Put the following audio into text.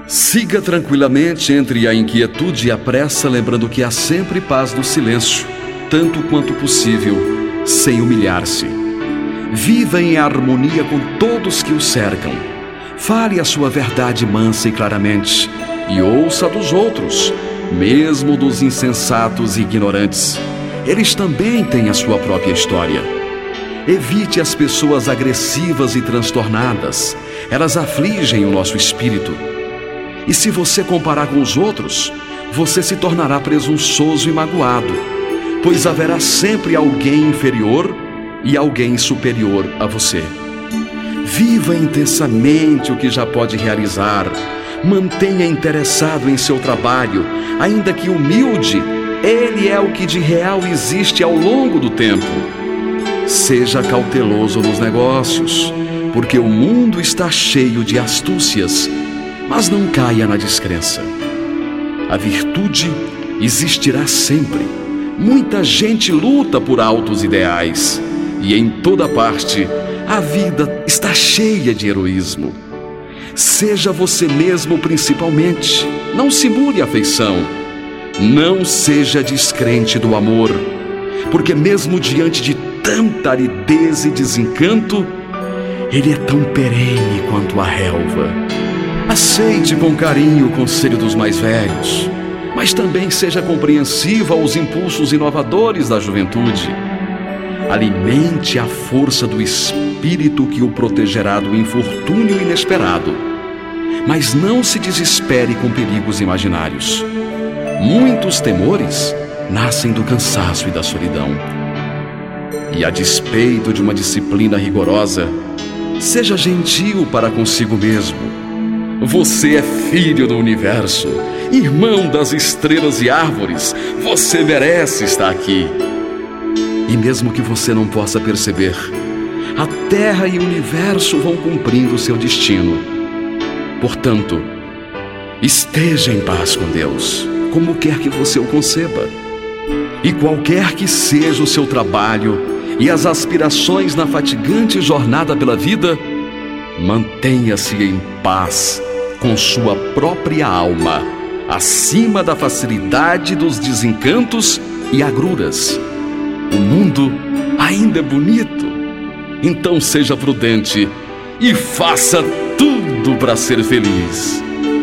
Siga tranquilamente entre a inquietude e a pressa, lembrando que há sempre paz no silêncio, tanto quanto possível, sem humilhar-se. Viva em harmonia com todos que o cercam. Fale a sua verdade mansa e claramente, e ouça dos outros, mesmo dos insensatos e ignorantes. Eles também têm a sua própria história. Evite as pessoas agressivas e transtornadas. Elas afligem o nosso espírito. E se você comparar com os outros, você se tornará presunçoso e magoado, pois haverá sempre alguém inferior e alguém superior a você. Viva intensamente o que já pode realizar. Mantenha interessado em seu trabalho, ainda que humilde, ele é o que de real existe ao longo do tempo. Seja cauteloso nos negócios, porque o mundo está cheio de astúcias, mas não caia na descrença. A virtude existirá sempre. Muita gente luta por altos ideais, e em toda parte a vida está cheia de heroísmo. Seja você mesmo principalmente, não simule afeição. Não seja descrente do amor, porque mesmo diante de tanta aridez e desencanto, ele é tão perene quanto a relva. Aceite com carinho o conselho dos mais velhos, mas também seja compreensiva aos impulsos inovadores da juventude. Alimente a força do espírito que o protegerá do infortúnio inesperado, mas não se desespere com perigos imaginários. Muitos temores nascem do cansaço e da solidão. E a despeito de uma disciplina rigorosa, seja gentil para consigo mesmo. Você é filho do universo, irmão das estrelas e árvores. Você merece estar aqui. E mesmo que você não possa perceber, a Terra e o universo vão cumprindo o seu destino. Portanto, esteja em paz com Deus, como quer que você o conceba. E qualquer que seja o seu trabalho e as aspirações na fatigante jornada pela vida, mantenha-se em paz com sua própria alma, acima da facilidade dos desencantos e agruras. O mundo ainda é bonito, então seja prudente e faça tudo para ser feliz.